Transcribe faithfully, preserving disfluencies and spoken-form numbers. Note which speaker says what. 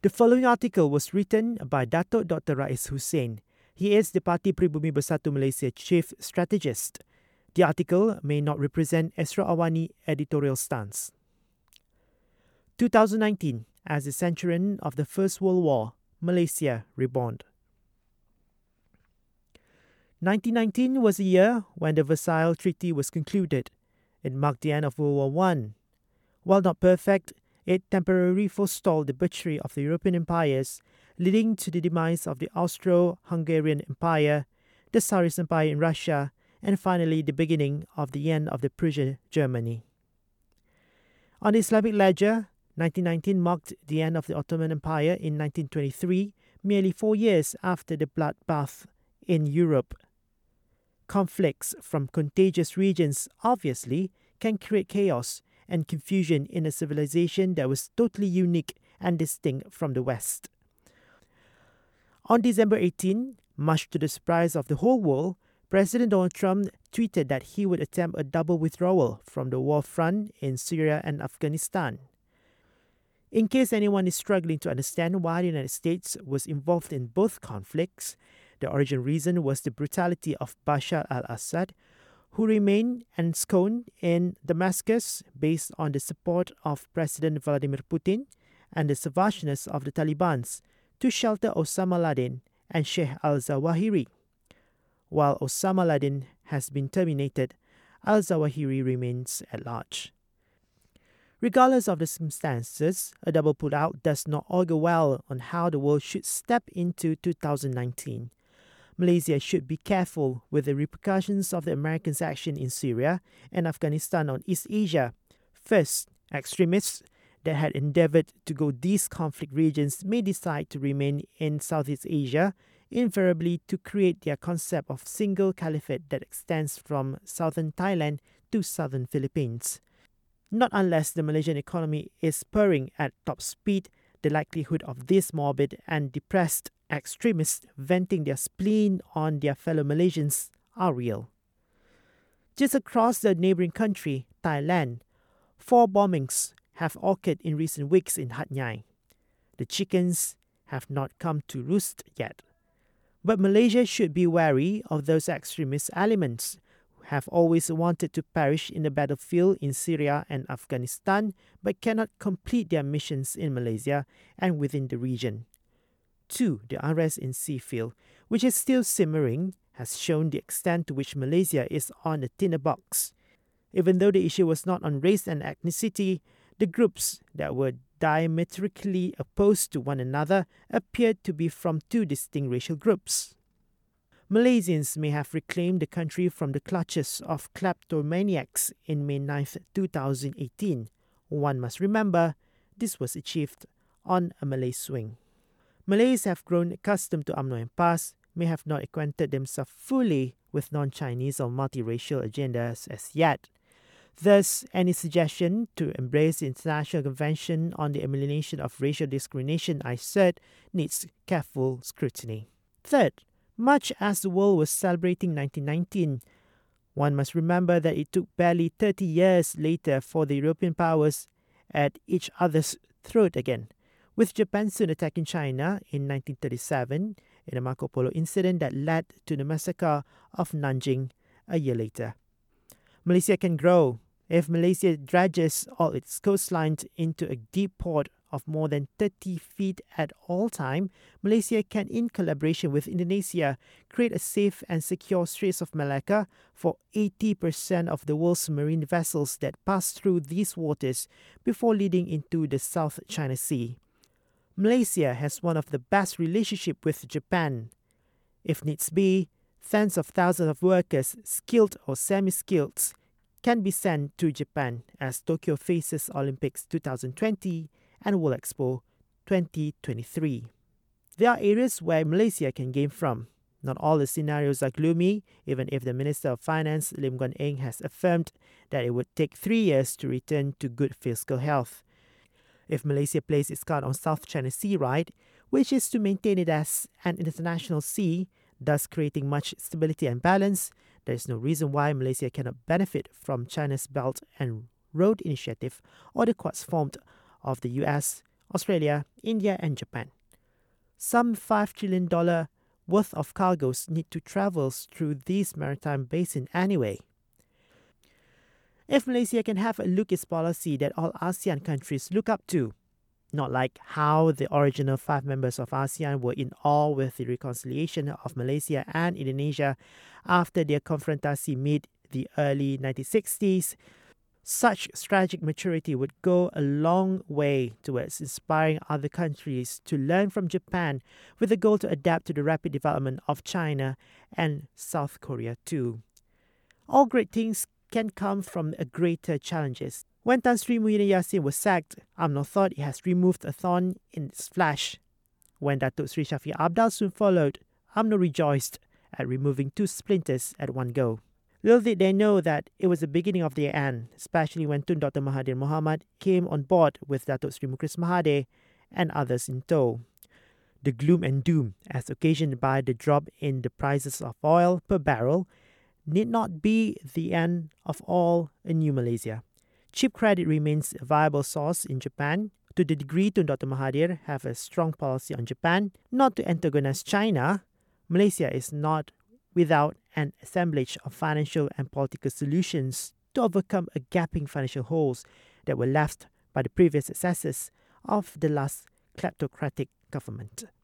Speaker 1: The following article was written by Datuk Doctor Rais Hussein. He is the Parti Pribumi Bersatu Malaysia Chief Strategist. The article may not represent Esra Awani editorial stance. twenty nineteen, as the centurion of the First World War, Malaysia reborn. nineteen nineteen was a year when the Versailles Treaty was concluded. It marked the end of World War One. While not perfect, it temporarily forestalled the butchery of the European empires, leading to the demise of the Austro-Hungarian Empire, the Tsarist Empire in Russia, and finally the beginning of the end of the Prussian Germany. On the Islamic ledger, nineteen nineteen marked the end of the Ottoman Empire in nineteen twenty-three, merely four years after the bloodbath in Europe. Conflicts from contagious regions obviously can create chaos and confusion in a civilization that was totally unique and distinct from the West. On December eighteenth, much to the surprise of the whole world, President Donald Trump tweeted that he would attempt a double withdrawal from the war front in Syria and Afghanistan. In case anyone is struggling to understand why the United States was involved in both conflicts, the origin reason was the brutality of Bashar al-Assad, who remained ensconced in Damascus based on the support of President Vladimir Putin and the savageness of the Taliban to shelter Osama Laden and Sheikh al-Zawahiri. While Osama Laden has been terminated, al-Zawahiri remains at large. Regardless of the circumstances, a double pullout does not augur well on how the world should step into two thousand nineteen. Malaysia should be careful with the repercussions of the Americans' action in Syria and Afghanistan on East Asia. First, extremists that had endeavoured to go these conflict regions may decide to remain in Southeast Asia, invariably to create their concept of single caliphate that extends from southern Thailand to southern Philippines. Not unless the Malaysian economy is purring at top speed, the likelihood of these morbid and depressed extremists venting their spleen on their fellow Malaysians are real. Just across the neighbouring country, Thailand, four bombings have occurred in recent weeks in Hat Yai. The chickens have not come to roost yet. But Malaysia should be wary of those extremist elements who have always wanted to perish in the battlefield in Syria and Afghanistan but cannot complete their missions in Malaysia and within the region. Two, the unrest in Seafield, which is still simmering, has shown the extent to which Malaysia is on a tinderbox. Even though the issue was not on race and ethnicity, the groups that were diametrically opposed to one another appeared to be from two distinct racial groups. Malaysians may have reclaimed the country from the clutches of kleptomaniacs in May ninth, twenty eighteen. One must remember, this was achieved on a Malay swing. Malays have grown accustomed to UMNO and PAS, may have not acquainted themselves fully with non-Chinese or multiracial agendas as yet. Thus, any suggestion to embrace the International Convention on the Elimination of Racial Discrimination, I said, needs careful scrutiny. Third, much as the world was celebrating nineteen nineteen, one must remember that it took barely thirty years later for the European powers at each other's throat again, with Japan soon attacking China in nineteen thirty-seven in a Marco Polo incident that led to the massacre of Nanjing a year later. Malaysia can grow. If Malaysia dredges all its coastlines into a deep port of more than thirty feet at all time, Malaysia can, in collaboration with Indonesia, create a safe and secure Straits of Malacca for eighty percent of the world's marine vessels that pass through these waters before leading into the South China Sea. Malaysia has one of the best relationships with Japan. If needs be, tens of thousands of workers, skilled or semi-skilled, can be sent to Japan as Tokyo faces Olympics twenty twenty and World Expo twenty twenty-three. There are areas where Malaysia can gain from. Not all the scenarios are gloomy, even if the Minister of Finance, Lim Guan Eng, has affirmed that it would take three years to return to good fiscal health. If Malaysia plays its card on South China Sea right, which is to maintain it as an international sea, thus creating much stability and balance, there is no reason why Malaysia cannot benefit from China's Belt and Road Initiative or the Quads formed of the U S, Australia, India, and Japan. Some five trillion dollars worth of cargoes need to travel through this maritime basin anyway. If Malaysia can have a look its policy that all ASEAN countries look up to, not like how the original five members of ASEAN were in awe with the reconciliation of Malaysia and Indonesia after their confrontasi mid the early nineteen sixties, such strategic maturity would go a long way towards inspiring other countries to learn from Japan with the goal to adapt to the rapid development of China and South Korea too. All great things can come from a greater challenges. When Tan Sri Muhyiddin Yassin was sacked, U M N O thought it has removed a thorn in its flesh. When Datuk Sri Shafie Apdal soon followed, U M N O rejoiced at removing two splinters at one go. Little did they know that it was the beginning of their end, especially when Tun Doctor Mahathir Mohamad came on board with Datuk Sri Mukesh Mahathir and others in tow. The gloom and doom, as occasioned by the drop in the prices of oil per barrel, need not be the end of all in New Malaysia. Cheap credit remains a viable source in Japan. To the degree Tun Doctor Mahathir have a strong policy on Japan, not to antagonize China, Malaysia is not without an assemblage of financial and political solutions to overcome a gaping financial holes that were left by the previous successors of the last kleptocratic government.